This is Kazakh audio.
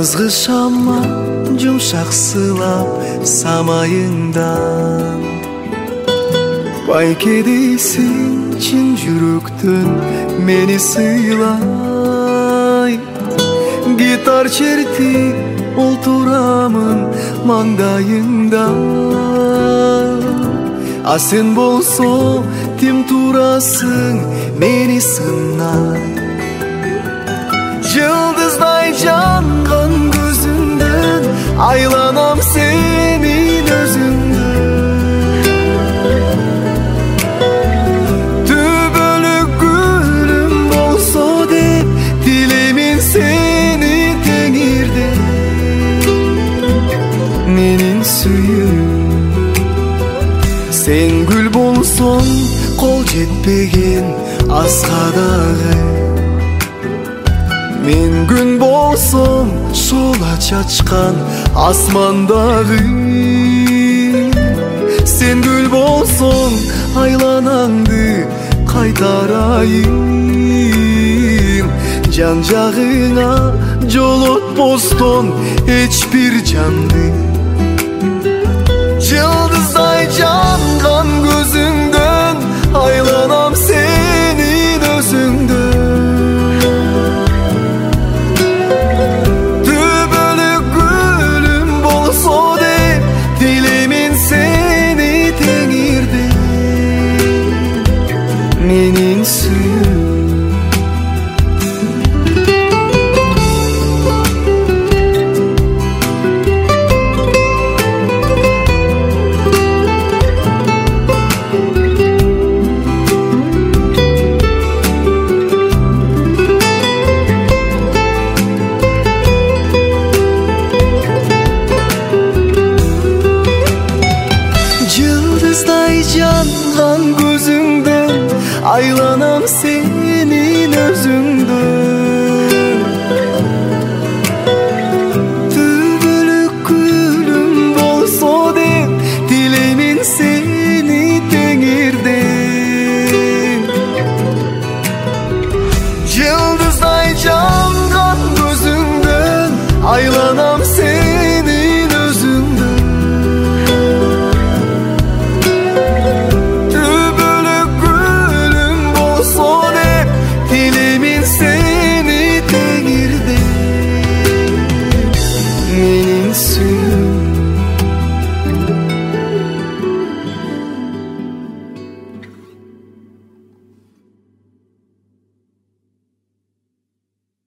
Жазғы шама жұмшақ сылап самайыңдан, байке дейсің чын жүректен мені сыйлай. Гитар чертіп олтурамын маңдайыңда, а сен болсо тим турасың мені сынай. Жылдыздай жанған көзіңден айланам сенин өзүңдөн. Түбөлүк гүлүм болсо деп тилеймин сени теңирде. Менин сүйүүм, сен гүл болсоң кол жетпеген асқа дагы. Мен күн болсом шола чачкан асмандагы. Сен гүл болсоң айланаңды кайтарайын. Жан жагыңа жолотпостон эч бир жанды. Жылдыздай жанган көзүңдөн айланам сенин өзүңдөн. Менин сүйүүм, жылдыздай жанган көзүңдөн айланам сенин өзүңдөн. Түбөлүк гүлүм болсо деп тилеймин сени теңирден. Жылдыздай жанган көзүңдөн айланам сенин өзүңдөн. Seni tengirde, menин sүйүүм.